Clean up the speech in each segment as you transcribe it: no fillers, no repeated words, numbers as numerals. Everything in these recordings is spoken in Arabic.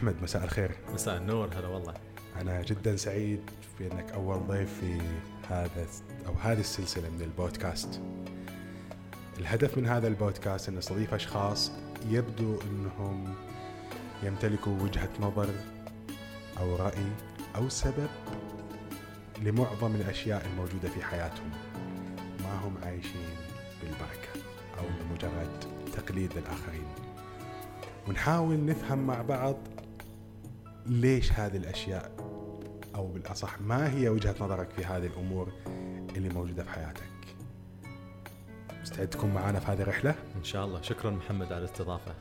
أحمد، مساء الخير. مساء النور. هلا والله. أنا جدا سعيد بأنك أول ضيف في هذه السلسلة من البودكاست. الهدف من هذا البودكاست أن نستضيف أشخاص يبدو أنهم يمتلكوا وجهة نظر أو رأي أو سبب لمعظم الأشياء الموجودة في حياتهم، ما هم عايشين بالبركة أو بمجرد تقليد للآخرين، ونحاول نفهم مع بعض ليش هذه الأشياء، أو بالأصح ما هي وجهة نظرك في هذه الأمور اللي موجودة في حياتك. مستعد تكون معنا في هذه الرحلة؟ إن شاء الله. شكرا محمد على الاستضافة.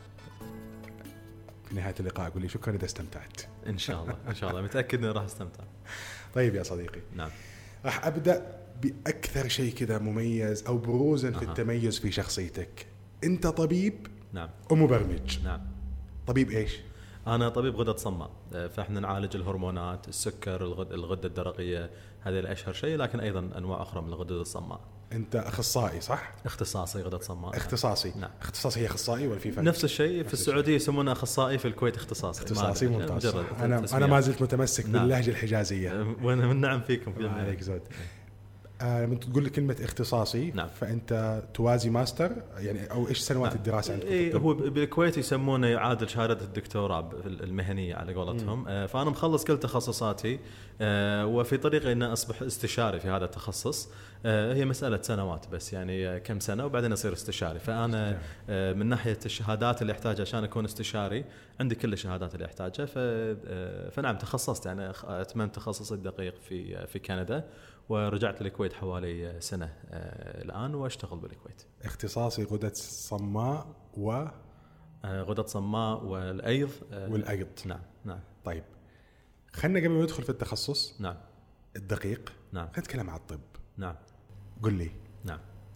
في نهاية اللقاء أقول لي شكرا إذا استمتعت. إن شاء الله إن شاء الله، متأكد إني راح استمتع. طيب يا صديقي. نعم. راح أبدأ بأكثر شيء كذا مميز أو بروزا في التميز في شخصيتك. أنت طبيب؟ نعم. ومبرمج؟ نعم. طبيب إيش؟ أنا طبيب غدة صماء، فإحنا نعالج الهرمونات، السكر، الغدة الدرقية، هذه الأشهر شيء، لكن أيضا أنواع أخرى من الغدة الصماء. أنت أخصائي صح؟ اختصاصي غدة صماء. اختصاصي. نعم. اختصاصي هي أخصائي ولا في فرق؟ نفس الشيء. في السعودية يسمونه أخصائي، في الكويت اختصاصي. اختصاصي ممتاز. أنا ما زلت متمسك نعم. باللهجة الحجازية. وأنا من نعم فيكم. ما عليك زود. لما تقول كلمة اختصاصي، نعم. فأنت توازي ماستر يعني، أو إيش سنوات نعم. الدراسة عندكم؟ إيه، هو بالكويت يسمونه يعادل شهادة الدكتوراه المهنية على قولتهم. فأنا مخلص كل تخصصاتي، وفي طريقي أن أصبح استشاري في هذا التخصص. هي مسألة سنوات بس، يعني كم سنة وبعدين أصير استشاري. فأنا من ناحية الشهادات اللي أحتاجها عشان أكون استشاري عندي كل الشهادات اللي أحتاجها. فنعم تخصصت، يعني أتممت تخصصي الدقيق في كندا، ورجعت للكويت حوالي سنة الآن وأشتغل بالكويت. اختصاصي غدة صماء غدة صماء والأيض. والأيض. نعم. نعم. طيب خلنا قبل ما ندخل في التخصص نعم الدقيق، نعم، خلينا نتكلم عن الطب. نعم. قل لي. نعم.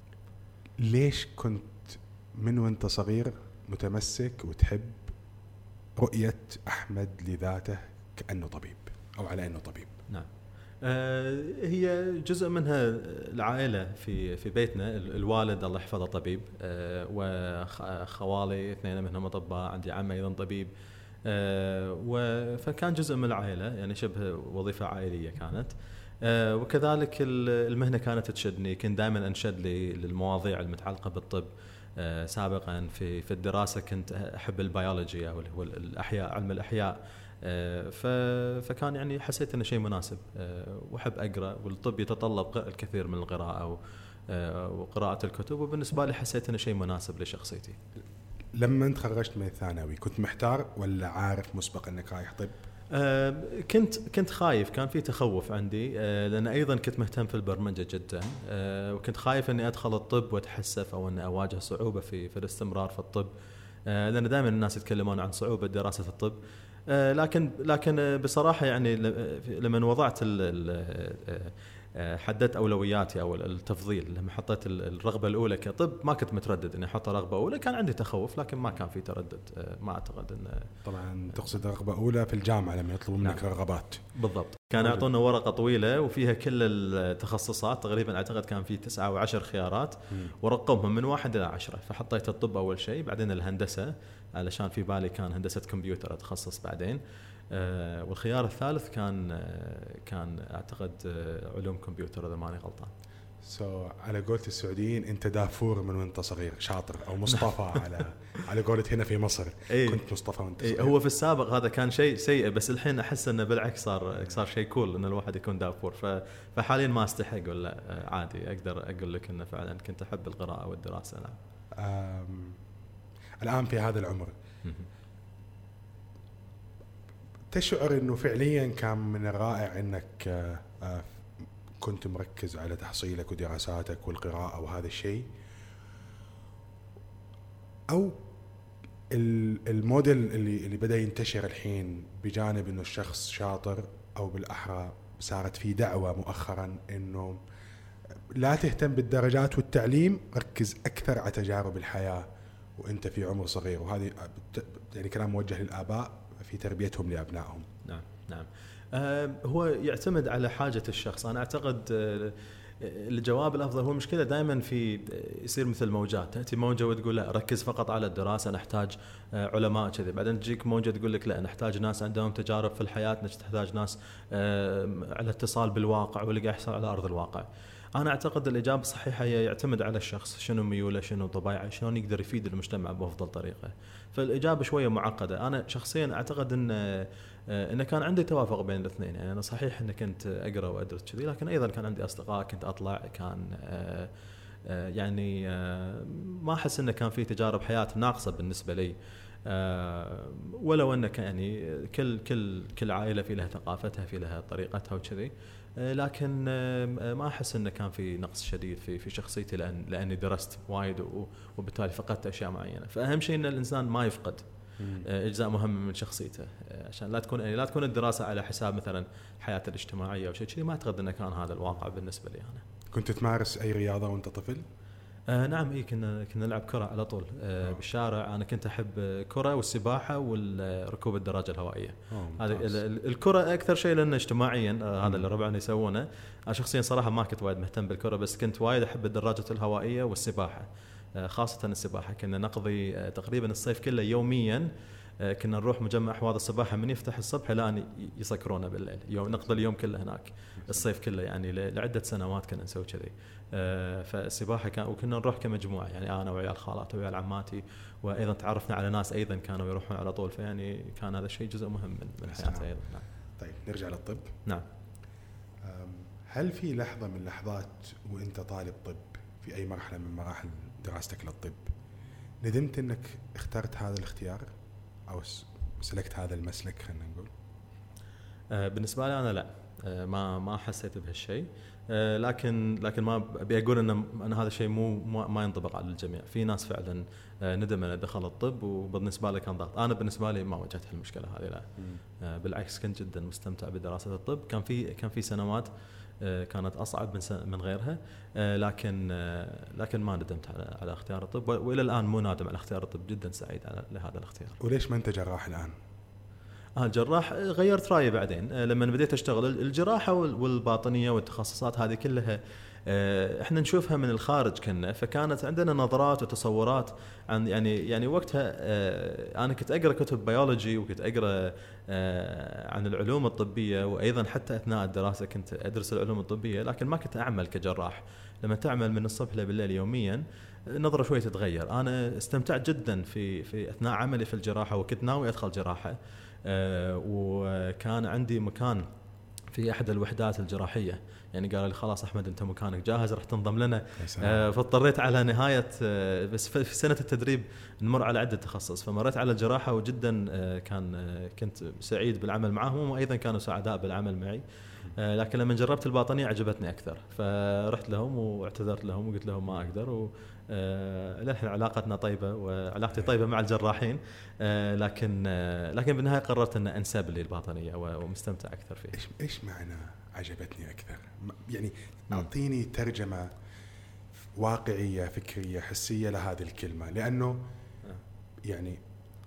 ليش كنت من وانت صغير متمسك وتحب رؤية أحمد لذاته كأنه طبيب أو على أنه طبيب؟ نعم. هي جزء منها العائلة في بيتنا. الوالد الله يحفظه طبيب، وخوالي اثنين منهم أطباء، عندي عم أيضا طبيب. فكان جزء من العائلة، يعني شبه وظيفة عائلية كانت. وكذلك المهنة كانت تشدني، كنت دائما أنشد لي للمواضيع المتعلقة بالطب. سابقا في الدراسة كنت أحب البيولوجيا أو هو الأحياء، علم الأحياء. فكان يعني حسيت انه شيء مناسب، واحب اقرا، والطب يتطلب الكثير من القراءه وقراءه الكتب، وبالنسبه لي حسيت انه شيء مناسب لشخصيتي. لما انت خرجت من الثانوي كنت محتار ولا عارف مسبق انك رايح طب؟ كنت خايف، كان في تخوف عندي، لأن أيضا كنت مهتم في البرمجة جدا، وكنت خايف أني أدخل الطب وأتحسف أو أن أواجه صعوبة في الاستمرار في الطب، لأن دائما الناس يتكلمون عن صعوبة دراسة الطب. لكن بصراحة يعني لما وضعت حددت أولوياتي أو التفضيل، لما حطيت الرغبة الأولى كطب ما كنت متردد إني أحط رغبة أولى. كان عندي تخوف لكن ما كان في تردد. ما أعتقد إن طبعا تقصد رغبة أولى في الجامعة لما يطلبوا منك رغبات. بالضبط. كان يعطونا ورقة طويلة وفيها كل التخصصات تقريبا، أعتقد كان في 9 أو 10 خيارات، ورقمهم من 1 إلى 10. فحطيت الطب أول شيء، بعدين الهندسة علشان في بالي كان هندسة كمبيوتر أتخصص بعدين، والخيار الثالث كان أعتقد علوم كمبيوتر إذا ماني غلطان. على قولة السعوديين أنت دافور من وأنت صغير، شاطر أو مصطفى على قولة هنا في مصر. كنت مصطفى وأنت صغير. هو في السابق هذا كان شيء سيء، بس الحين أحس إنه بالعكس صار شيء كول إن الواحد يكون دافور. فحاليا ما أستحق ولا عادي، أقدر أقول لك إنه فعلا كنت أحب القراءة والدراسة. نعم. الآن في هذا العمر تشعر إنه فعليا كان من الرائع إنك كنت مركز على تحصيلك ودراساتك والقراءة وهذا الشيء، أو الموديل اللي بدأ ينتشر الحين بجانب إنه الشخص شاطر، أو بالأحرى صارت في دعوة مؤخرا إنه لا تهتم بالدرجات والتعليم، ركز أكثر على تجارب الحياة وأنت في عمر صغير. وهذه يعني كلام موجه للآباء في تربيتهم لأبنائهم. نعم. نعم. هو يعتمد على حاجة الشخص. أنا أعتقد الجواب الافضل هو المشكله دائما في يصير مثل موجات، تاتي موجه وتقول لا ركز فقط على الدراسه نحتاج علماء كذي، بعدين تجيك موجه تقول لك لا نحتاج ناس عندهم تجارب في الحياه، نحتاج ناس على اتصال بالواقع واللي قاعد يحصل على ارض الواقع. انا اعتقد الاجابه الصحيحه هي يعتمد على الشخص شنو ميوله شنو طبايعه شلون يقدر يفيد المجتمع بافضل طريقه. فالاجابه شويه معقده. انا شخصيا اعتقد ان كان عندي توافق بين الاثنين. يعني انا صحيح ان كنت اقرا وادرس كذي، لكن ايضا كان عندي اصدقاء كنت اطلع، كان يعني ما احس انه كان في تجارب حياه ناقصه بالنسبه لي، ولو ان يعني كل عائله في لها ثقافتها في لها طريقتها وكذي، لكن ما احس انه كان في نقص شديد في شخصيتي لاني درست وايد وبالتالي فقدت اشياء معينه. فاهم شيء ان الانسان ما يفقد اجزاء مهمه من شخصيته، عشان لا تكون الدراسه على حساب مثلا حياته الاجتماعيه او شيء كذي. ما اعتقد انه كان هذا الواقع بالنسبه لي انا. كنت تمارس اي رياضه وانت طفل؟ نعم، كنا نلعب كره على طول بالشارع. انا كنت احب كره والسباحه والركوب الدراجه الهوائيه. هذه الكره اكثر شيء لانه اجتماعيا هذا اللي ربعنا يسوونه. انا شخصيا صراحه ما كنت وايد مهتم بالكره، بس كنت وايد احب الدراجه الهوائيه والسباحه، خاصه السباحه. كنا نقضي تقريبا الصيف كله يوميا، كنا نروح مجمع حواض السباحه من يفتح الصبح لان يسكرونا بالليل، نقضي اليوم كله هناك الصيف كله. يعني لعده سنوات كنا نسوي كذي. فالسباحه وكنا نروح كمجموعه، يعني انا وعيال خالاتي وعيال عماتي، وايضا تعرفنا على ناس ايضا كانوا يروحون على طول. فيعني كان هذا الشيء جزء مهم من حياتي ايضا. نعم. طيب نرجع للطب. نعم. هل في لحظه من اللحظات وانت طالب طب في اي مرحله من مراحل دراستك للطب ندمت انك اخترت هذا الاختيار او سلكت هذا المسلك؟ خلينا نقول بالنسبه لي انا لا، ما حسيت بهالشيء. لكن ما ابي اقول ان هذا الشيء ما ينطبق على الجميع. في ناس فعلا ندم انه دخل الطب وبالنسبه له كان ضغط. انا بالنسبه لي ما واجهت هالمشكله هذه، لا. بالعكس كنت جدا مستمتع بدراسه الطب. كان في سنوات كانت اصعب من غيرها، لكن ما ندمت على اختيار الطب، والى الان مو نادم على اختيار الطب. جدا سعيد لهذا الاختيار. وليش ما انت جراح الان؟ الجراح غيرت رايي بعدين لما بديت اشتغل. الجراحه والباطنيه والتخصصات هذه كلها احنا نشوفها من الخارج كنا، فكانت عندنا نظرات وتصورات عن يعني وقتها انا كنت اقرا كتب بيولوجي وكنت اقرا عن العلوم الطبيه، وايضا حتى اثناء الدراسه كنت ادرس العلوم الطبيه، لكن ما كنت اعمل كجراح. لما تعمل من الصبح لبالليل يوميا النظره شوي تتغير. انا استمتعت جدا في اثناء عملي في الجراحه، وكنت ناوي ادخل جراحه، وكان عندي مكان في احد الوحدات الجراحيه. يعني قال لي خلاص احمد انت مكانك جاهز راح تنضم لنا. فاضطريت على نهايه بس في سنه التدريب نمر على عده تخصص، فمريت على الجراحه وجدا كنت سعيد بالعمل معهم، وايضا كانوا سعداء بالعمل معي. لكن لما جربت الباطنيه عجبتني اكثر، فرحت لهم واعتذرت لهم وقلت لهم ما اقدر. للحين علاقتنا طيبه وعلاقتي طيبه مع الجراحين، لكن بالنهايه قررت ان انسب لي الباطنيه ومستمتع اكثر فيه. ايش معنى عجبتني اكثر؟ يعني اعطيني ترجمه واقعيه فكريه حسيه لهذه الكلمه، لانه يعني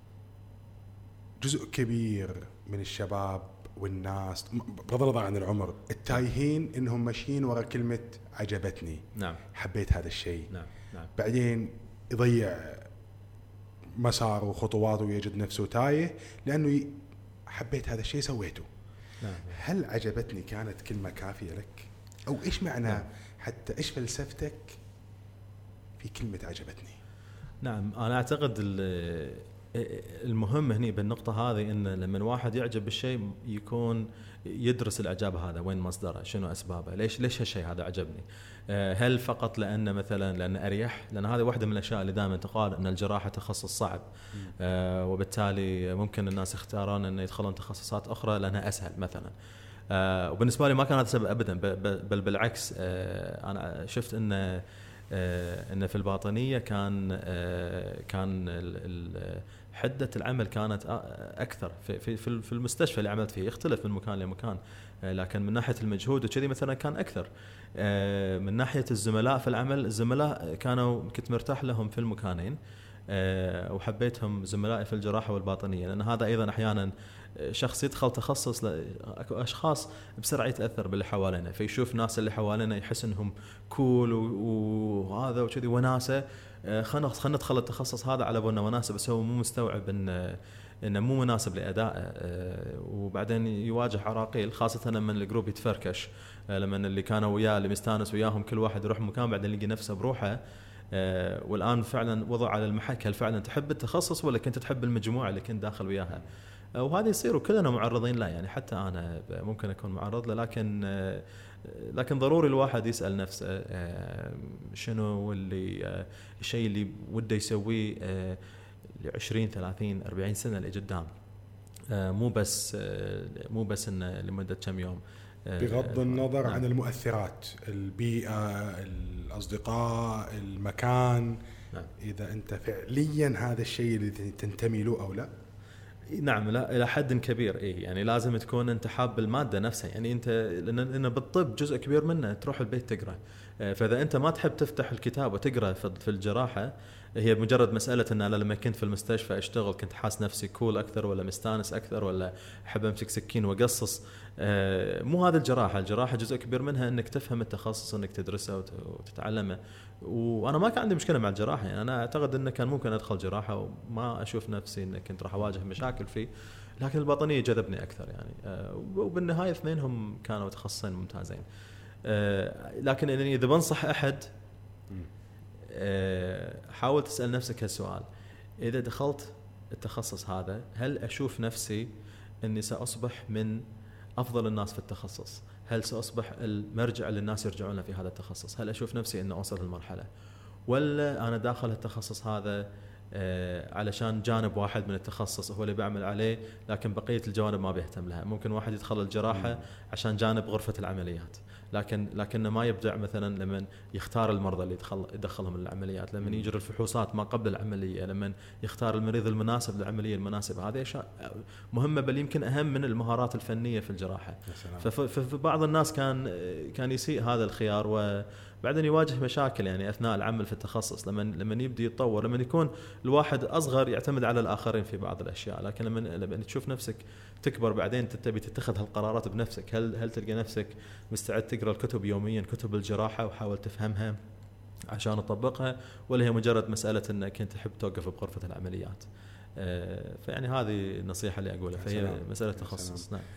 جزء كبير من الشباب والناس بغض النظر عن العمر التايهين انهم ماشيين ورا كلمه عجبتني. نعم. حبيت هذا الشيء. نعم. بعدين يضيع مساره وخطواته ويجد نفسه تايه لانه حبيت هذا الشيء سويته. نعم. هل عجبتني كانت كلمه كافيه لك، او ايش معنى؟ نعم. حتى ايش فلسفتك في كلمه عجبتني؟ نعم، انا اعتقد المهم هني بالنقطة هذه إن لما واحد يعجب بالشيء يكون يدرس الإعجاب هذا وين مصدره، شنو أسبابه، ليش هالشيء هذا عجبني. هل فقط لأن مثلا لأن أريح؟ لأن هذه واحدة من الأشياء اللي دائما تقال أن الجراحة تخصص صعب، وبالتالي ممكن الناس يختارون أن يدخلون تخصصات أخرى لأنها أسهل مثلا. وبالنسبة لي ما كان هذا السبب أبدا، بل بالعكس. أنا شفت أن في الباطنية كان حدة العمل كانت أكثر في المستشفى اللي عملت فيه. يختلف من مكان لمكان، لكن من ناحية المجهود وكذي مثلا كان أكثر. من ناحية الزملاء في العمل، الزملاء كنت مرتاح لهم في المكانين، وحبيتهم زملائي في الجراحة والباطنية، لأن هذا أيضا أحيانا شخص يدخل تخصص، اكو اشخاص بسرعه يتاثر باللي حوالينا، فيشوف ناس اللي حوالينا يحس انهم كول وهذا وكذي وناسه، خلنا ندخل التخصص هذا على بالنا وناسه، بس هو مو مستوعب انه مو مناسب لادائه، وبعدين يواجه عراقيل، خاصه لما الجروب يتفركش، لما اللي كانوا وياه اللي مستانس وياهم كل واحد يروح مكان بعدين يلقى نفسه بروحه. والآن فعلا وضع على المحك، هل فعلا تحب التخصص ولا كنت تحب المجموعة اللي كنت داخل وياها؟ وهذا يصير وكلنا معرضين له، يعني حتى أنا ممكن أكون معرض له، لكن ضروري الواحد يسأل نفسه شنو الشيء اللي وده يسويه ل20 30 40 سنة اللي قدام، مو بس إنه لمدة كم يوم. بغض النظر عن المؤثرات، البيئة، الأصدقاء، المكان، إذا أنت فعليا هذا الشيء اللي تنتمي له أو لا. نعم، لا إلى حد كبير يعني لازم تكون أنت حاب المادة نفسها، يعني أنت لأن بالطب جزء كبير منه تروح البيت تقرأ، فإذا أنت ما تحب تفتح الكتاب وتقرأ في الجراحة، هي مجرد مسألة أن أنا لما كنت في المستشفى أشتغل كنت حاس نفسي كول أكثر ولا مستانس أكثر ولا أحب أمسك سكين وأقصص. مو هذا الجراحة جزء كبير منها أنك تفهم التخصص، أنك تدرسه وتتعلمه. وأنا ما كان عندي مشكلة مع الجراحة، يعني أنا أعتقد أنه كان ممكن أدخل جراحة وما أشوف نفسي أني كنت راح أواجه مشاكل فيه، لكن الباطنية جذبني أكثر يعني. وبالنهاية اثنينهم كانوا تخصصين ممتازين. لكن إذا بنصح أحد، حاول تسأل نفسك هالسؤال: إذا دخلت التخصص هذا هل أشوف نفسي أني سأصبح من أفضل الناس في التخصص؟ هل سأصبح المرجع اللي الناس يرجعون له في هذا التخصص؟ هل أشوف نفسي أن أوصل للمرحلة، ولا أنا داخل التخصص هذا علشان جانب واحد من التخصص هو اللي بعمل عليه، لكن بقية الجوانب ما بيهتم لها؟ ممكن واحد يدخل الجراحة عشان جانب غرفة العمليات، لكنه ما يبدع مثلا لمن يختار المرضى اللي يدخلهم العمليات، لمن يجري الفحوصات ما قبل العملية، لمن يختار المريض المناسب للعملية المناسبة. هذه أشياء مهمة، بل يمكن أهم من المهارات الفنية في الجراحة. ففي بعض الناس كان يسيء هذا الخيار، وبعدين يواجه مشاكل يعني أثناء العمل في التخصص، لما يبدأ يتطور، لما يكون الواحد أصغر يعتمد على الآخرين في بعض الأشياء، لكن لما تشوف نفسك تكبر بعدين تبي تتخذ هالقرارات بنفسك، هل تلقى نفسك مستعد تقرأ الكتب يوميا، كتب الجراحة، وحاول تفهمها عشان تطبقها، ولا هي مجرد مسألة أنك أنت تحب توقف بغرفة العمليات؟ فيعني هذه النصيحة اللي أقولها، فهي مسألة تخصص. نعم.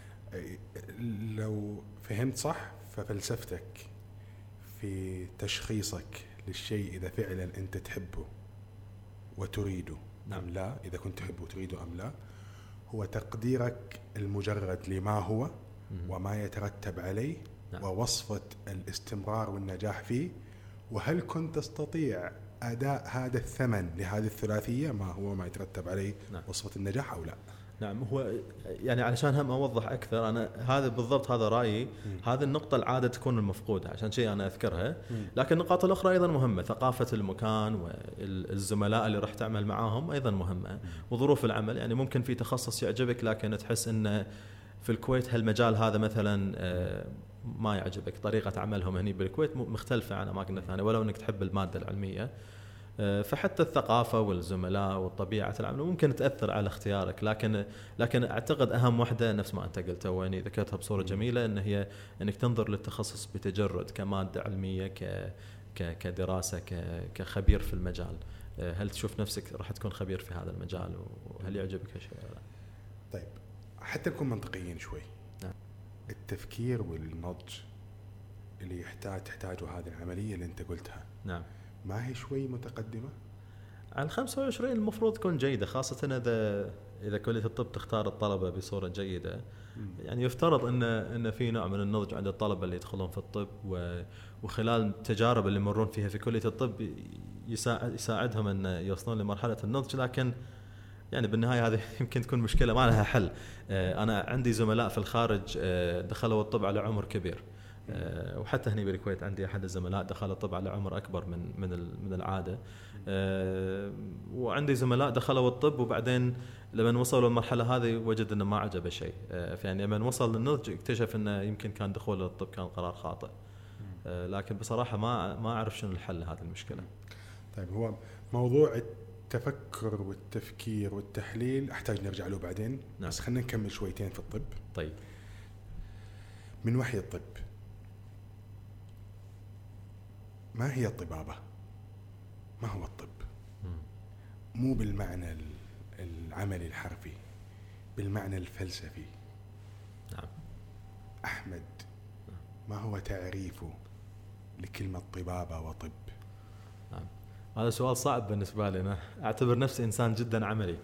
لو فهمت صح، ففلسفتك في تشخيصك للشيء إذا فعلا أنت تحبه وتريده أم لا، إذا كنت تحبه وتريده أم لا، هو تقديرك المجرد لما هو وما يترتب عليه، ووصفة الاستمرار والنجاح فيه، وهل كنت تستطيع أداء هذا الثمن لهذه الثلاثية، ما هو ما يترتب عليه وصفة النجاح أو لا. نعم، هو يعني علشان هم أوضح أكثر، أنا هذا بالضبط هذا رأيي. هذه النقطة العادة تكون المفقودة، عشان شيء أنا أذكرها. لكن النقاط الأخرى أيضا مهمة، ثقافة المكان والزملاء اللي راح تعمل معاهم أيضا مهمة، وظروف العمل. يعني ممكن في تخصص يعجبك لكن تحس إن في الكويت هالمجال هذا مثلا ما يعجبك، طريقة عملهم هني بالكويت مختلفة عن أماكن ثانية، ولو أنك تحب المادة العلمية. فحتى الثقافة والزملاء والطبيعة العمل ممكن تأثر على اختيارك، لكن أعتقد أهم وحدة نفس ما أنت قلت، وأني ذكرتها بصورة جميلة، إن هي أنك تنظر للتخصص بتجرد كمادة علمية، كدراسة، كخبير في المجال. هل تشوف نفسك راح تكون خبير في هذا المجال، وهل يعجبك هالشيء؟ طيب، حتى نكون منطقيين شوي. نعم. التفكير والنضج اللي تحتاجه هذه العملية اللي أنت قلتها، نعم، ما هي شوي متقدمة؟ عن 25 المفروض تكون جيدة، خاصة إذا كلية الطب تختار الطلبة بصورة جيدة. يعني يفترض أن في نوع من النضج عند الطلبة اللي يدخلون في الطب، وخلال التجارب اللي يمرون فيها في كلية الطب يساعدهم أن يوصلون لمرحلة النضج. لكن يعني بالنهاية هذه يمكن تكون مشكلة ما لها حل. أنا عندي زملاء في الخارج دخلوا الطب على عمر كبير، وحتى هنا بالكويت عندي أحد الزملاء دخل الطب على عمر أكبر من العادة. وعندي زملاء دخلوا الطب وبعدين لما وصلوا للمرحلة هذه وجد أنه ما عجبه شيء، يعني لما وصل للنضج اكتشف أنه يمكن كان دخوله للطب كان قرار خاطئ. لكن بصراحة ما أعرف شنو الحل لهذه المشكلة. طيب، هو موضوع التفكر والتفكير والتحليل أحتاج نرجع له بعدين. نعم. بس خلينا نكمل شويتين في الطب. طيب، من وحي الطب، ما هي الطبابة؟ ما هو الطب؟ مو بالمعنى العملي الحرفي، بالمعنى الفلسفي. نعم. أحمد، ما هو تعريفه لكلمة طبابة وطب؟ نعم. هذا سؤال صعب بالنسبة لي. أنا أعتبر نفسي إنسان جدا عملي.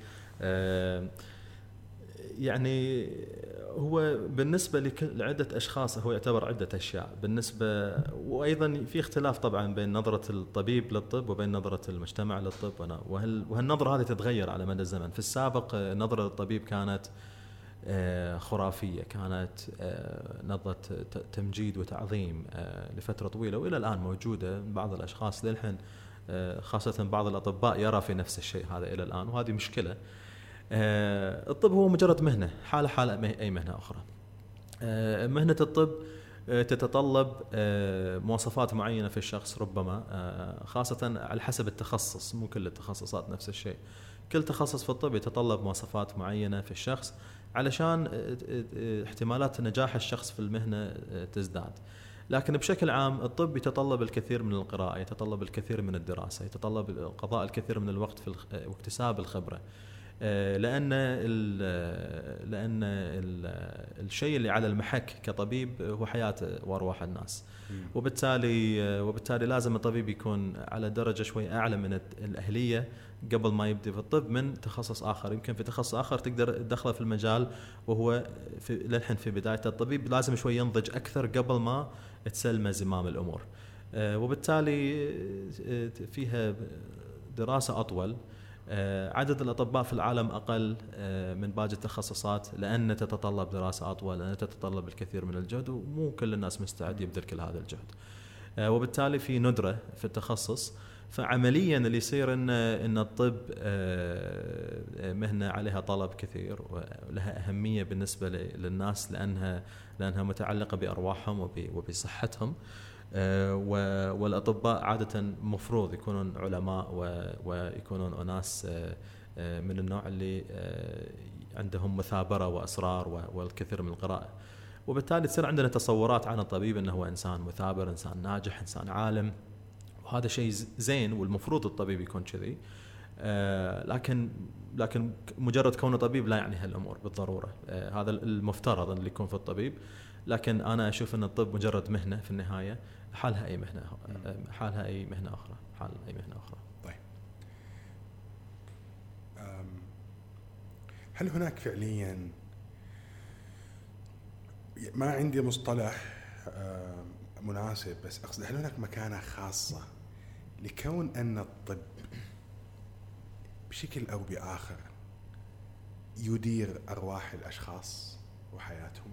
يعني هو بالنسبة لعدة أشخاص هو يعتبر عدة أشياء بالنسبة، وأيضا في اختلاف طبعا بين نظرة الطبيب للطب وبين نظرة المجتمع للطب. وهالنظرة هذه تتغير على مدى الزمن. في السابق نظرة الطبيب كانت خرافية، كانت نظرة تمجيد وتعظيم لفترة طويلة، وإلى الآن موجودة. بعض الأشخاص للحين خاصة بعض الأطباء يرى في نفس الشيء هذا إلى الآن، وهذه مشكلة. الطب هو مجرد مهنة، حالة أي مهنة أخرى. مهنة الطب تتطلب مواصفات معينة في الشخص، ربما خاصة على حسب التخصص. مو كل التخصصات نفس الشيء. كل تخصص في الطب يتطلب مواصفات معينة في الشخص علشان احتمالات نجاح الشخص في المهنة تزداد. لكن بشكل عام الطب يتطلب الكثير من القراءة، يتطلب الكثير من الدراسة، يتطلب قضاء الكثير من الوقت واكتساب الخبرة. لأن الشيء اللي على المحك كطبيب هو حياة وأرواح الناس. وبالتالي لازم الطبيب يكون على درجة شوي أعلى من الأهلية قبل ما يبدأ في الطب من تخصص آخر. يمكن في تخصص آخر تقدر تدخله في المجال وهو للحين في بداية. الطبيب لازم شوي ينضج أكثر قبل ما تسلم زمام الأمور. وبالتالي فيها دراسة أطول. عدد الأطباء في العالم أقل من باقي التخصصات، لأن تتطلب دراسة أطول، لأن تتطلب الكثير من الجهد، ومو كل الناس مستعد يبذل كل هذا الجهد. وبالتالي في ندرة في التخصص. فعمليا اللي يصير إن الطب مهنة عليها طلب كثير ولها أهمية بالنسبة للناس، لأنها متعلقة بأرواحهم وبصحتهم. والأطباء عادة مفروض يكونون علماء ويكونون أناس من النوع اللي عندهم مثابرة وأسرار والكثير من القراءة. وبالتالي تصير عندنا تصورات عن الطبيب أنه هو إنسان مثابر، إنسان ناجح، إنسان عالم، وهذا شيء زين والمفروض الطبيب يكون كذي. لكن مجرد كونه طبيب لا يعني هالأمور بالضرورة. هذا المفترض اللي يكون في الطبيب. لكن أنا أشوف أن الطب مجرد مهنة في النهاية، حالها أي مهنة أخرى. طيب، هل هناك فعليا، ما عندي مصطلح مناسب، بس أقصد هل هناك مكانة خاصة لكون أن الطب بشكل أو بآخر يدير أرواح الأشخاص وحياتهم؟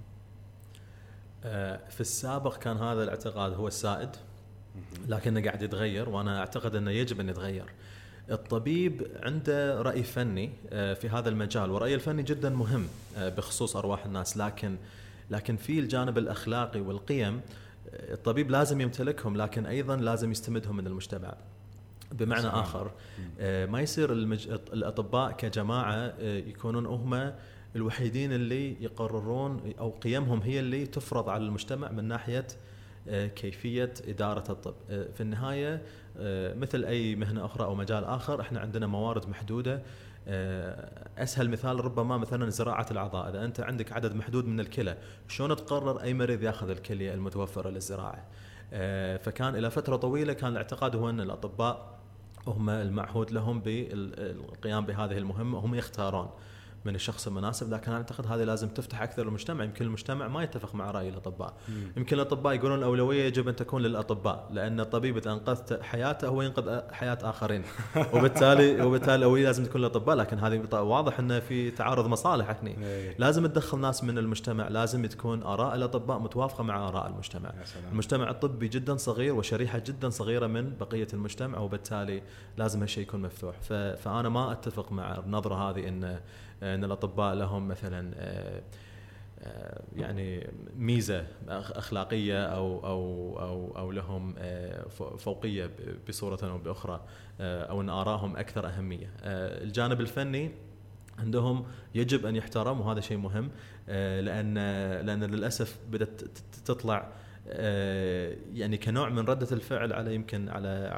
في السابق كان هذا الاعتقاد هو السائد، لكنه قاعد يتغير، وأنا أعتقد أنه يجب أن يتغير. الطبيب عنده رأي فني في هذا المجال، ورأي الفني جدا مهم بخصوص أرواح الناس. لكن في الجانب الأخلاقي والقيم الطبيب لازم يمتلكهم، لكن أيضا لازم يستمدهم من المجتمع. بمعنى آخر، ما يصير الأطباء كجماعة يكونون هم الوحيدين اللي يقررون أو قيمهم هي اللي تفرض على المجتمع من ناحية كيفية إدارة الطب. في النهاية مثل أي مهنة أخرى أو مجال آخر، إحنا عندنا موارد محدودة. أسهل مثال ربما مثلا زراعة الأعضاء. إذا أنت عندك عدد محدود من الكلى، شلون تقرر أي مريض يأخذ الكلية المتوفرة للزراعة؟ فكان إلى فترة طويلة كان الاعتقاد هو أن الأطباء هم المعهود لهم بالقيام بهذه المهمة، وهم يختارون من الشخص المناسب. لكن أنا أعتقد هذه لازم تفتح أكثر المجتمع. يمكن المجتمع ما يتفق مع رأي الأطباء. يمكن الأطباء يقولون الأولوية يجب أن تكون للأطباء، لأن الطبيب إذا أنقذت حياته هو ينقذ حياة آخرين. وبالتالي الأولوية لازم تكون للأطباء. لكن هذه واضح أن في تعارض مصالح هنا. لازم تدخل ناس من المجتمع، لازم تكون آراء الأطباء متوافقة مع آراء المجتمع. المجتمع الطبي جدا صغير وشريحة جدا صغيرة من بقية المجتمع، وبالتالي لازم هالشيء يكون مفتوح. فأنا ما أتفق مع النظرة هذه إن الأطباء لهم مثلا يعني ميزة أخلاقية أو لهم فوقية بصورة أو بأخرى، أو أن آرائهم أكثر أهمية. الجانب الفني عندهم يجب أن يحترم، وهذا شيء مهم، لأن للأسف بدأت تطلع يعني كنوع من ردة الفعل على يمكن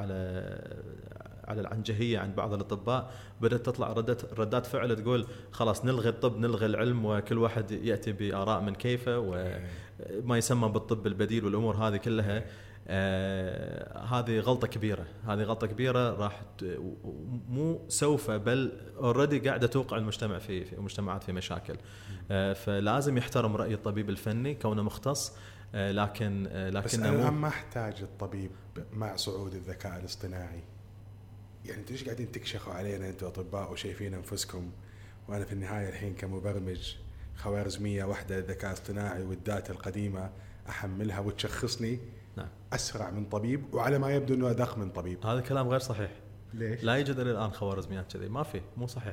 على العنجهية عند بعض الأطباء. بدأت تطلع ردات فعل تقول خلاص نلغي الطب، نلغي العلم، وكل واحد يأتي بآراء من كيفه، وما يسمى بالطب البديل والأمور هذه كلها. هذه غلطة كبيرة، هذه غلطة كبيرة راح مو سوف بل already قاعدة توقع المجتمع في مجتمعات في مشاكل. فلازم يحترم رأي الطبيب الفني كونه مختص، لكنه بس أنا ما أحتاج الطبيب مع صعود الذكاء الاصطناعي. يعني انتوا ايش قاعدين تكشخوا علينا انتوا اطباء وشايفين انفسكم، وانا في النهايه الحين كمبرمج خوارزميه واحده الذكاء الاصطناعي والداتا القديمه احملها وتشخصني نعم اسرع من طبيب، وعلى ما يبدو انه ادق من طبيب. هذا كلام غير صحيح. ليش؟ لا يوجد الى الان خوارزميات كذي، ما في، مو صحيح.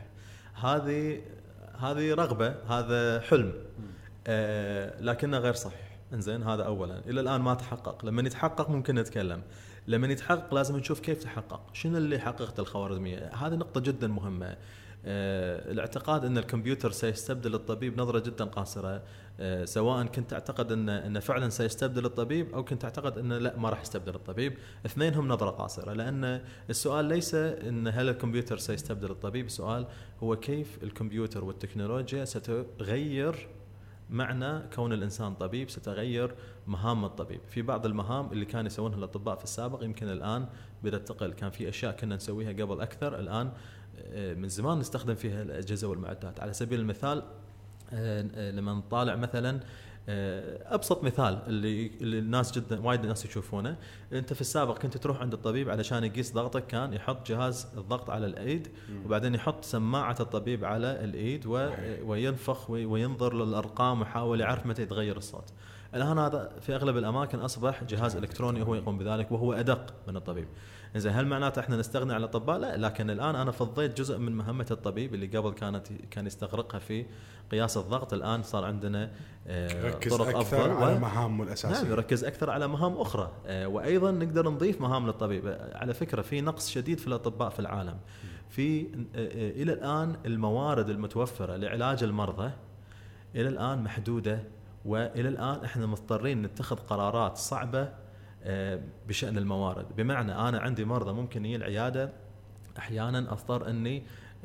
هذه رغبه، هذا حلم، لكنه غير صحيح. انزين، هذا اولا. الى الان ما تحقق. لما يتحقق ممكن نتكلم. لما يتحقق لازم نشوف كيف تحقق، شنو اللي حققته الخوارزمية. هذه نقطة جدا مهمة. الاعتقاد أن الكمبيوتر سيستبدل الطبيب نظرة جدا قاصرة. سواء كنت تعتقد أن فعلا سيستبدل الطبيب، أو كنت تعتقد أن لا، ما راح يستبدل الطبيب. اثنينهم نظرة قاصرة، لأن السؤال ليس أن هل الكمبيوتر سيستبدل الطبيب، السؤال هو كيف الكمبيوتر والتكنولوجيا ستغير معنى كون الإنسان طبيب، ستغير مهام الطبيب. في بعض المهام اللي كانوا يسوونها الأطباء في السابق يمكن الآن بدأت تقل. كان في أشياء كنا نسويها قبل أكثر، الآن من زمان نستخدم فيها الأجهزة والمعدات. على سبيل المثال لما نطالع مثلا أبسط مثال اللي الناس جدا وايد الناس يشوفونه، أنت في السابق كنت تروح عند الطبيب علشان يقيس ضغطك، كان يحط جهاز الضغط على الأيد، وبعدين يحط سماعة الطبيب على الأيد وينفخ وينظر للأرقام ويحاول يعرف متى يتغير الصوت. الآن هذا في أغلب الأماكن أصبح جهاز إلكتروني هو يقوم بذلك، وهو أدق من الطبيب. إذا هل معناته إحنا نستغني عن الأطباء؟ لا، لكن الآن أنا فضيت جزء من مهمة الطبيب اللي قبل كان يستغرقها في قياس الضغط. الآن صار عندنا طرق أفضل على مهامه الأساسية. نعم، يركز أكثر على مهام أخرى، وأيضا نقدر نضيف مهام للطبيب. على فكرة في نقص شديد في الأطباء في العالم. في إلى الآن الموارد المتوفرة لعلاج المرضى إلى الآن محدودة، وإلى الآن إحنا مضطرين نتخذ قرارات صعبة بشأن الموارد. بمعنى أنا عندي مرضى ممكن يجي العيادة، أحيانا أضطر أني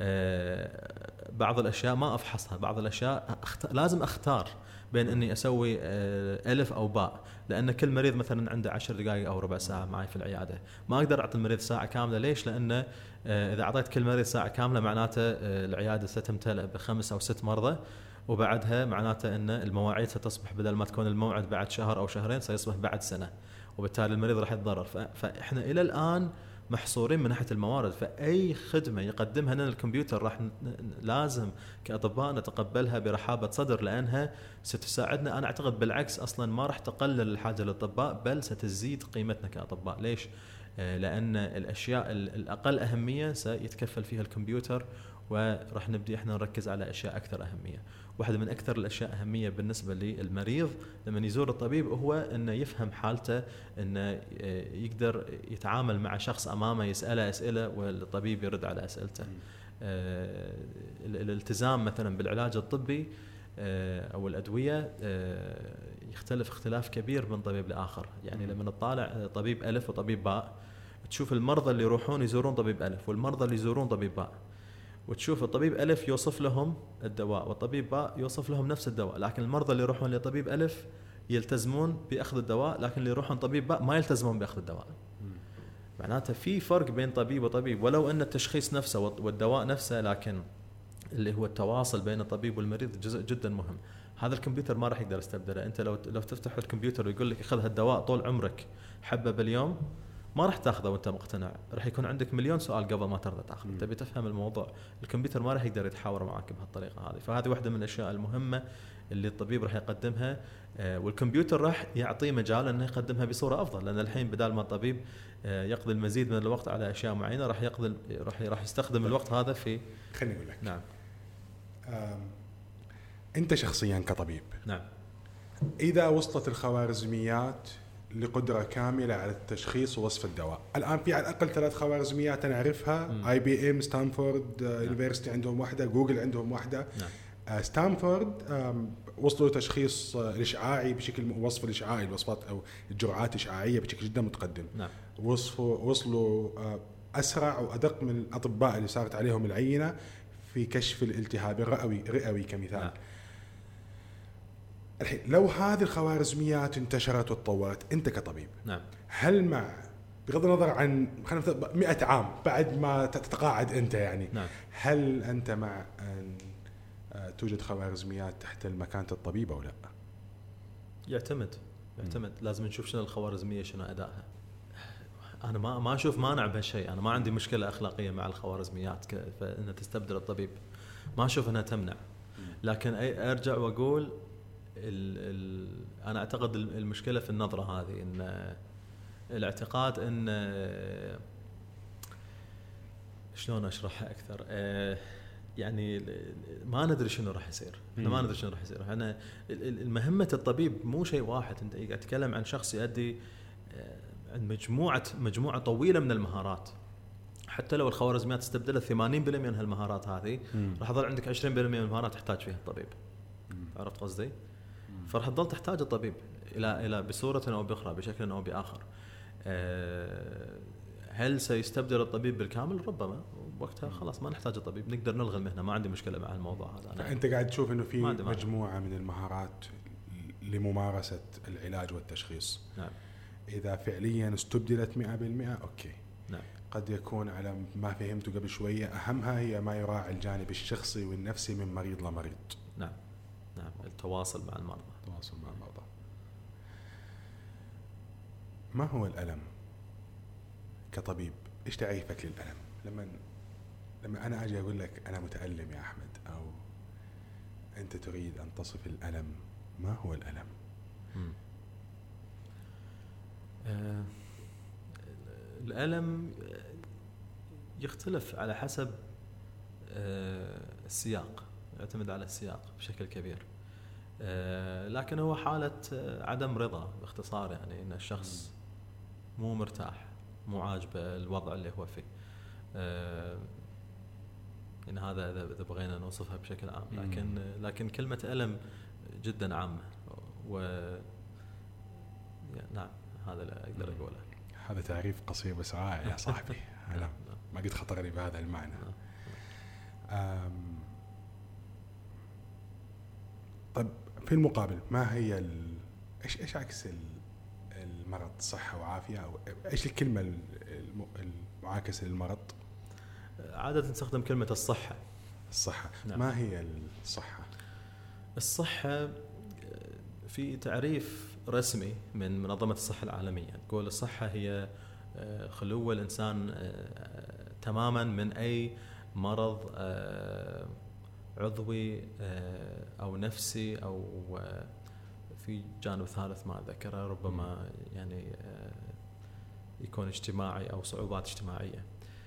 بعض الأشياء ما أفحصها، بعض الأشياء لازم أختار بين أني أسوي ألف أو باء، لأن كل مريض مثلا عنده 10 دقائق أو ربع ساعة معي في العيادة. ما أقدر أعطي المريض ساعة كاملة. ليش؟ لأن إذا أعطيت كل مريض ساعة كاملة معناته العيادة ستمتلئ ب5 أو 6 مرضى، وبعدها معناته أن المواعيد ستصبح بدل ما تكون الموعد بعد شهر أو شهرين سيصبح بعد سنة، وبالتالي المريض راح يتضرر. فإحنا إلى الآن محصورين من ناحية الموارد. فأي خدمة يقدمها لنا الكمبيوتر راح لازم كأطباء نتقبلها برحابة صدر، لأنها ستساعدنا. أنا أعتقد بالعكس أصلا ما راح تقلل الحاجة للأطباء، بل ستزيد قيمتنا كأطباء. ليش؟ لأن الأشياء الأقل أهمية سيتكفل فيها الكمبيوتر، وراح نبدأ إحنا نركز على أشياء أكثر أهمية. واحدة من أكثر الأشياء أهمية بالنسبة للمريض لما يزور الطبيب هو أنه يفهم حالته، أنه يقدر يتعامل مع شخص أمامه يسأله أسئلة والطبيب يرد على أسئلته. الالتزام مثلا بالعلاج الطبي أو الأدوية يختلف اختلاف كبير من طبيب لآخر. يعني لما نطالع طبيب ألف وطبيب باء، تشوف المرضى اللي يروحون يزورون طبيب ألف والمرضى اللي يزورون طبيب باء، وتشوف الطبيب ألف يوصف لهم الدواء والطبيب باء يوصف لهم نفس الدواء، لكن المرضى اللي يروحون لطبيب ألف يلتزمون بأخذ الدواء، لكن اللي يروحون طبيب باء ما يلتزمون بأخذ الدواء. معناته في فرق بين طبيب وطبيب، ولو أن التشخيص نفسه والدواء نفسه، لكن اللي هو التواصل بين الطبيب والمريض جزء جدا مهم. هذا الكمبيوتر ما راح يقدر يستبدله. أنت لو تفتح الكمبيوتر ويقول لك أخذ هالدواء طول عمرك حبة باليوم، ما راح تاخذه وانت مقتنع. راح يكون عندك مليون سؤال قبل ما ترضى تاخذه. تبي تفهم الموضوع، الكمبيوتر ما راح يقدر يتحاور معك بهالطريقه هذه. فهذه واحده من الاشياء المهمه اللي الطبيب راح يقدمها، والكمبيوتر راح يعطيه مجال انه يقدمها بصوره افضل. لان الحين بدال ما الطبيب يقضي المزيد من الوقت على اشياء معينه، راح يستخدم الوقت هذا في خليني اقول لك. نعم. انت شخصيا كطبيب، نعم. اذا وصلت الخوارزميات لقدرة كاملة على التشخيص ووصف الدواء، الآن في على الأقل 3 خوارزميات أنا أعرفها، IBM، ستانفورد يونيفرسيتي عندهم واحدة، جوجل عندهم واحدة. ستانفورد وصلوا تشخيص الإشعاعي بشكل وصف الإشعاعي، الوصفات أو الجرعات الإشعاعية بشكل جدا متقدم. نعم. وصلوا أسرع وأدق من الأطباء اللي صارت عليهم العينة في كشف الالتهاب الرئوي كمثال. نعم. الحين لو هذه الخوارزميات انتشرت وتطورت، أنت كطبيب نعم. هل مع بغض النظر عن 100 عام بعد ما تتقاعد أنت يعني، نعم. هل أنت مع أن توجد خوارزميات تحت مكانة الطبيب أو لا؟ يعتمد لازم نشوف شنو الخوارزمية شنو أدائها. أنا ما أشوف مانع بهالشيء، أنا ما عندي مشكلة أخلاقية مع الخوارزميات فإنها تستبدل الطبيب، ما أشوف أنها تمنع. لكن أرجع وأقول أنا أعتقد المشكلة في النظرة هذه، إن الاعتقاد إن شلون أشرحها أكثر، يعني ما ندري شنو راح يصير، ما ندري شنو راح يصير. أنا المهمة الطبيب مو شيء واحد، أنت قاعد تتكلم عن شخص يؤدي عند مجموعة طويلة من المهارات. حتى لو الخوارزميات استبدلت 80% من هالمهارات هذه، راح يظل عندك 20% من المهارات تحتاج فيها الطبيب. عرفت قصدي؟ فراح تظل تحتاج الطبيب إلى بصورة أو بأخرى، بشكل أو بآخر. هل سيستبدل الطبيب بالكامل؟ ربما وقتها خلاص ما نحتاج الطبيب، نقدر نلغي المهنة، ما عندي مشكلة مع الموضوع هذا. فأنت قاعد تشوف إنه في مجموعة من المهارات لممارسة العلاج والتشخيص. نعم. إذا فعليا استبدلت 100% أوكي. نعم. قد يكون على ما فهمته قبل شوية أهمها هي ما يراعي الجانب الشخصي والنفسي من مريض لمريض. نعم. نعم. التواصل مع المرضى. ما هو الألم كطبيب؟ إيش تعريفك للألم؟ لما أنا أجي أقول لك أنا متألم يا أحمد، أو أنت تريد أن تصف الألم، ما هو الألم؟ الألم يختلف على حسب السياق، يعتمد على السياق بشكل كبير. لكن هو حالة عدم رضا باختصار، يعني إن الشخص مو مرتاح، مو عاجبه الوضع اللي هو فيه. إن هذا إذا بغينا نوصفها بشكل عام، لكن كلمة ألم جدا عامة، نعم هذا اللي أقدر أقوله. هذا تعريف قصير بس رائع يا صاحبي. أنا ما قد خطر لي بهذا المعنى. طيب في المقابل ما هي إيش عكس المرض؟ صحة وعافية، أو إيش الكلمة المعاكسة للمرض؟ عادة نستخدم كلمة الصحة. نعم. ما هي الصحة؟ الصحة في تعريف رسمي من منظمة الصحة العالمية تقول الصحة هي خلو الإنسان تماما من أي مرض عضوي أو نفسي أو في جانب ثالث ما أذكره، ربما يعني يكون اجتماعي أو صعوبات اجتماعية.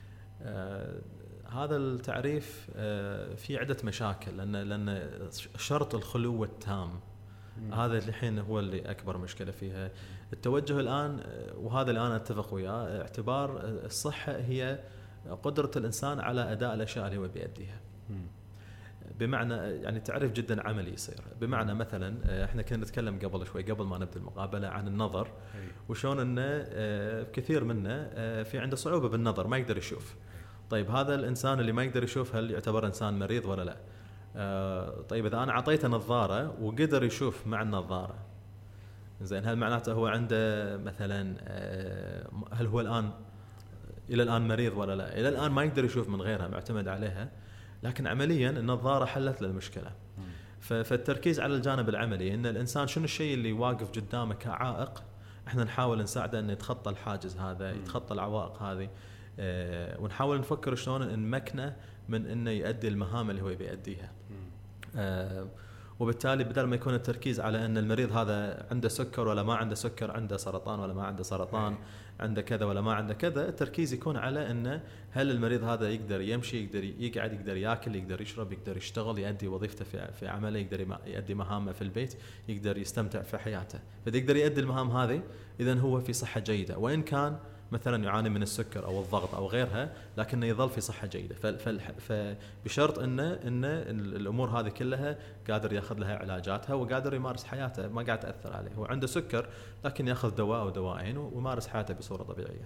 هذا التعريف فيه عدة مشاكل، لأن شرط الخلو التام هذا الحين هو اللي أكبر مشكلة فيها. التوجه الآن، وهذا اللي أنا أتفق وياه، اعتبار الصحة هي قدرة الإنسان على أداء الأشياء اللي هو بيأديها. بمعنى يعني تعريف جدا عملي يصير، بمعنى مثلا احنا كنا نتكلم قبل شوي قبل ما نبدأ المقابلة عن النظر، وشون انه كثير منا في عنده صعوبة بالنظر، ما يقدر يشوف. طيب هذا الإنسان اللي ما يقدر يشوف هل يعتبر إنسان مريض ولا لا؟ طيب إذا أنا عطيته نظارة وقدر يشوف مع النظارة، زين هل معناته هو عنده مثلا هل هو إلى الآن مريض ولا لا؟ إلى الآن ما يقدر يشوف من غيرها، معتمد عليها، لكن عمليا النظارة حلت للمشكلة. فالتركيز على الجانب العملي، إن الإنسان شنو الشيء اللي واقف قدامه كعائق، إحنا نحاول نساعده إنه يتخطى الحاجز هذا، يتخطى العوائق هذه، ونحاول نفكر شلون نمكنه من إنه يؤدي المهام اللي هو بيأديها. وبالتالي بدل ما يكون التركيز على أن المريض هذا عنده سكر ولا ما عنده سكر، عنده سرطان ولا ما عنده سرطان، عنده كذا ولا ما عنده كذا، التركيز يكون على أنه هل المريض هذا يقدر يمشي، يقدر يقعد، يقدر يأكل، يقدر يشرب، يقدر يشتغل، يؤدي وظيفته في عمله، يقدر يؤدي مهامه في البيت، يقدر يستمتع في حياته. فإذا يقدر يؤدي المهام هذه إذن هو في صحة جيدة، وإن كان مثلا يعاني من السكر أو الضغط أو غيرها، لكنه يظل في صحة جيدة. فبشرط إن الأمور هذه كلها قادر يأخذ لها علاجاتها وقادر يمارس حياته، ما قاعد تأثر عليه. هو عنده سكر لكن يأخذ دواء أو دواءين ويمارس حياته بصورة طبيعية.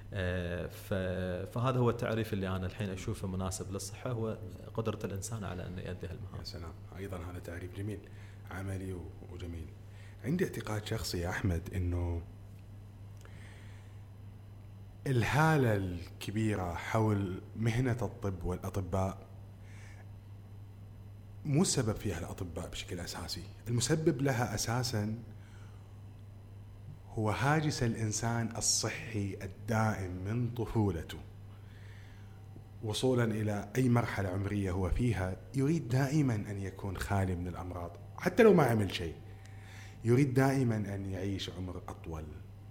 فهذا هو التعريف اللي أنا الحين أشوفه مناسب للصحة، هو قدرة الإنسان على أن يؤدي هالمهام. يا سلام، أيضا هذا تعريف جميل، عملي وجميل. عندي اعتقاد شخصي يا أحمد إنه الهالة الكبيرة حول مهنة الطب والأطباء مو السبب فيها الأطباء بشكل أساسي. المسبب لها أساسا هو هاجس الإنسان الصحي الدائم من طفولته وصولا إلى أي مرحلة عمرية هو فيها. يريد دائما أن يكون خالي من الأمراض، حتى لو ما عمل شيء يريد دائما أن يعيش عمر أطول.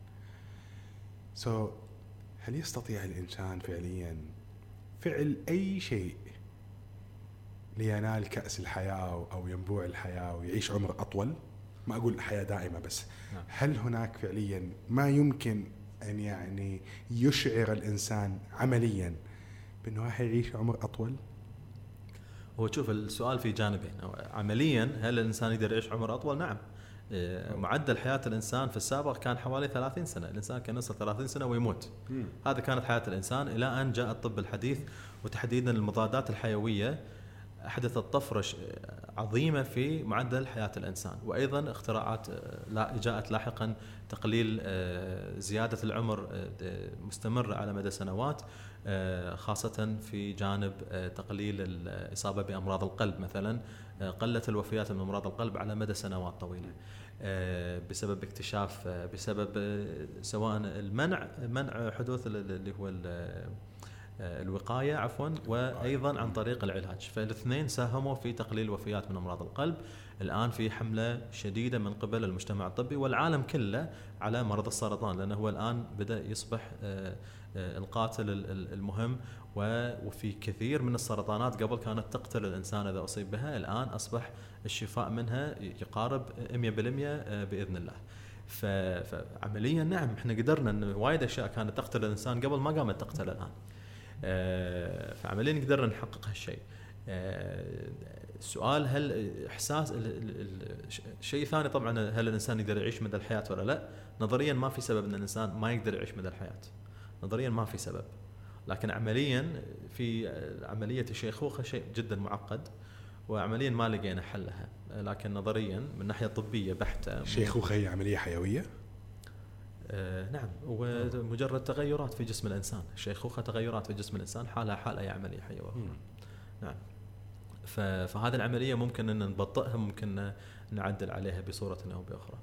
هل يستطيع الإنسان فعليا فعل أي شيء لينال كأس الحياة أو ينبوع الحياة ويعيش عمر أطول؟ ما أقول حياة دائمة بس نعم. هل هناك فعليا ما يمكن أن يعني يشعر الإنسان عمليا بأنه حيعيش عمر أطول؟ هو شوف، السؤال في جانبين. عمليا هل الإنسان يقدر يعيش عمر أطول؟ نعم. معدل حياة الإنسان في السابق كان حوالي 30 سنة. الإنسان كان يصل 30 سنة ويموت. هذا كانت حياة الإنسان إلى أن جاء الطب الحديث، وتحديدا المضادات الحيوية أحدثت طفرة عظيمة في معدل حياة الإنسان. وأيضا اختراعات جاءت لاحقا تقليل زيادة العمر مستمرة على مدى سنوات، خاصة في جانب تقليل الإصابة بأمراض القلب. مثلا قلت الوفيات من أمراض القلب على مدى سنوات طويلة بسبب اكتشاف، بسبب سواء منع حدوث اللي هو الوقاية عفوا، وأيضا عن طريق العلاج. فالاثنين ساهموا في تقليل الوفيات من أمراض القلب. الآن في حملة شديدة من قبل المجتمع الطبي والعالم كله على مرض السرطان، لأنه هو الآن بدأ يصبح القاتل المهم. وفي كثير من السرطانات قبل كانت تقتل الإنسان إذا أصيب بها، الآن أصبح الشفاء منها يقارب 100% بإذن الله. فعمليا نعم، احنا قدرنا أن وايد أشياء كانت تقتل الإنسان قبل ما قامت تقتل الآن. فعمليا قدرنا نحقق هالشيء. السؤال هل إحساس شيء ثاني طبعا، هل الإنسان يقدر يعيش مدى الحياة ولا لا؟ نظريا ما في سبب أن الإنسان ما يقدر يعيش مدى الحياة، نظريا ما في سبب. لكن عمليا في عملية الشيخوخة شيء جدا معقد، وعمليا ما لقينا حلها. لكن نظريا من ناحية طبية بحتة، الشيخوخة هي عملية حيوية؟ نعم، ومجرد تغيرات في جسم الإنسان. الشيخوخة تغيرات في جسم الإنسان، حالة أي عملية حيوية. نعم. فهذه العملية ممكن أن نبطئها، ممكن نعدل عليها بصورة أو بأخرى.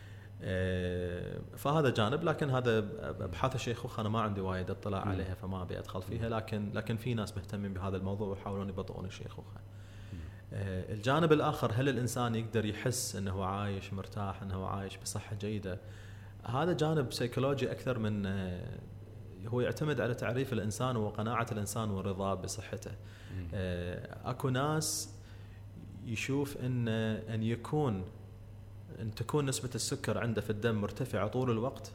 فهذا جانب. لكن هذا أبحاث الشيخوخة أنا ما عندي وايد اطلاع عليها، فما أبي أدخل فيها. لكن في ناس مهتمين بهذا الموضوع ويحاولون يبطئون الشيخوخة. الجانب الآخر، هل الإنسان يقدر يحس أنه عايش مرتاح، أنه عايش بصحة جيدة؟ هذا جانب سيكولوجي أكثر من هو يعتمد على تعريف الإنسان وقناعة الإنسان والرضا بصحته. أكو ناس يشوف أن تكون نسبة السكر عنده في الدم مرتفعة طول الوقت،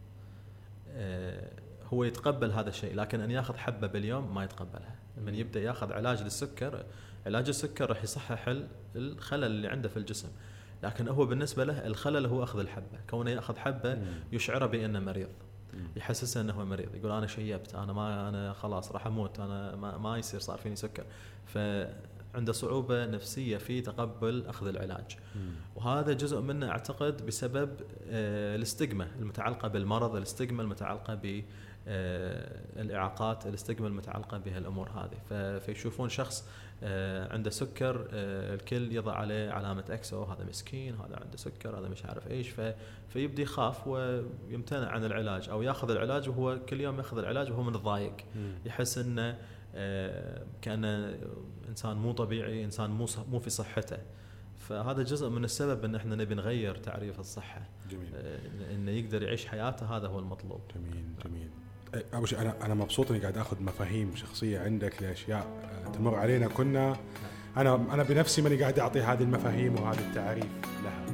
هو يتقبل هذا الشيء. لكن أن يأخذ حبة باليوم ما يتقبلها. من يبدأ يأخذ علاج للسكر، علاج السكر رح يصحح الخلل اللي عنده في الجسم. لكن هو بالنسبة له الخلل هو أخذ الحبة. كونه يأخذ حبة يشعره بأنه مريض، يحسسه أنه مريض، يقول أنا شيبت، أنا خلاص راح أموت، أنا ما يصير صار فيني سكر. فعنده صعوبة نفسية في تقبل أخذ العلاج. وهذا جزء منه أعتقد بسبب الاستجمة المتعلقة بالمرض، الاستجمة المتعلقة بالإعاقات، الاستجمة المتعلقة بهالأمور هذه. فيشوفون شخص عنده سكر، الكل يضع عليه علامة إكسو، هذا مسكين، هذا عنده سكر، هذا مش عارف إيش. فيبدي يخاف ويمتنع عن العلاج، أو يأخذ العلاج وهو كل يوم يأخذ العلاج وهو متضايق، يحس إنه كأنه إنسان مو طبيعي، إنسان مو في صحته. فهذا جزء من السبب ان احنا نبي نغير تعريف الصحه. جميل. انه يقدر يعيش حياته، هذا هو المطلوب. جميل. اول شيء انا مبسوط اني قاعد اخذ مفاهيم شخصيه عندك لاشياء تمر علينا كنا. انا بنفسي ماني قاعد اعطي هذه المفاهيم وهذه التعاريف لها.